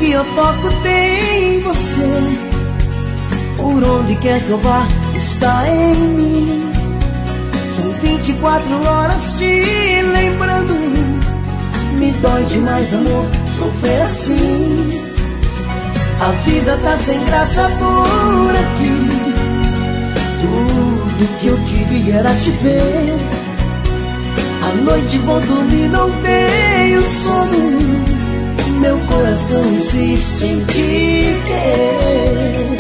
que eu toco tem você. Por onde quer que eu vá, está em mim. São 24 horas te lembrando. Me dói demais, amor, sofrer assim. A vida tá sem graça por aqui. Tudo que eu queria era te ver. À noite vou dormir, não tenho sono. Meu coração insiste em te ter.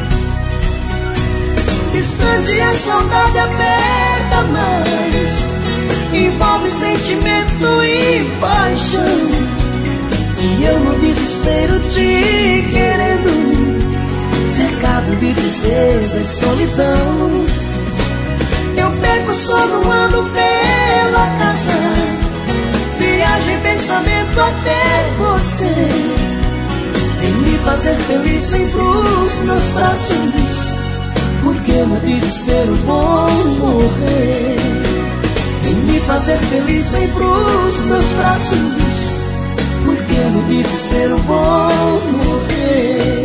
Distante a saudade aperta mais. Envolve sentimento e paixão. E eu no desespero te querendo, cercado de tristeza e solidão. Eu perco o sono, ando pela casa, viajo em pensamento até você. Vem me fazer feliz, vem pros meus braços, porque no desespero vou morrer. Vem me fazer feliz, vem pros meus braços, porque no desespero vou morrer.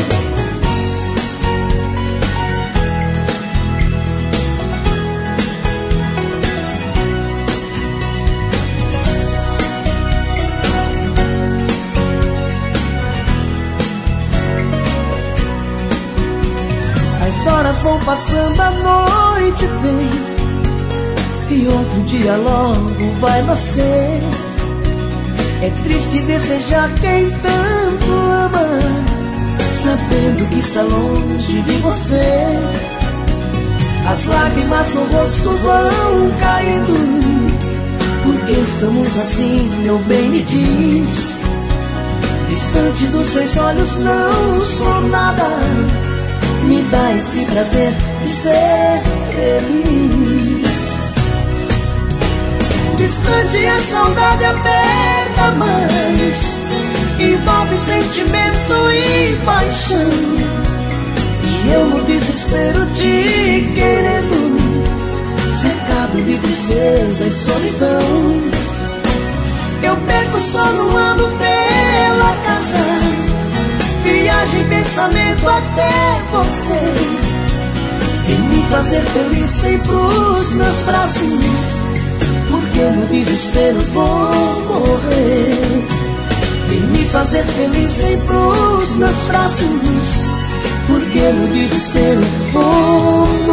As horas vão passando, a noite vem, e outro dia logo vai nascer. É triste desejar quem tanto ama, sabendo que está longe de você. As lágrimas no rosto vão caindo, porque estamos assim, meu bem, me diz. Distante dos seus olhos não sou nada, me dá esse prazer de ser feliz. Distante a saudade aperta mais, envolve sentimento e paixão. E eu no desespero te querendo, cercado de tristeza e solidão. Eu perco o sono, ando pela casa, viajo em pensamento até você. Vem me fazer feliz, vem pros meus braços, porque no desespero vou morrer. Vem me fazer feliz, vem pros meus braços, porque no desespero vou morrer.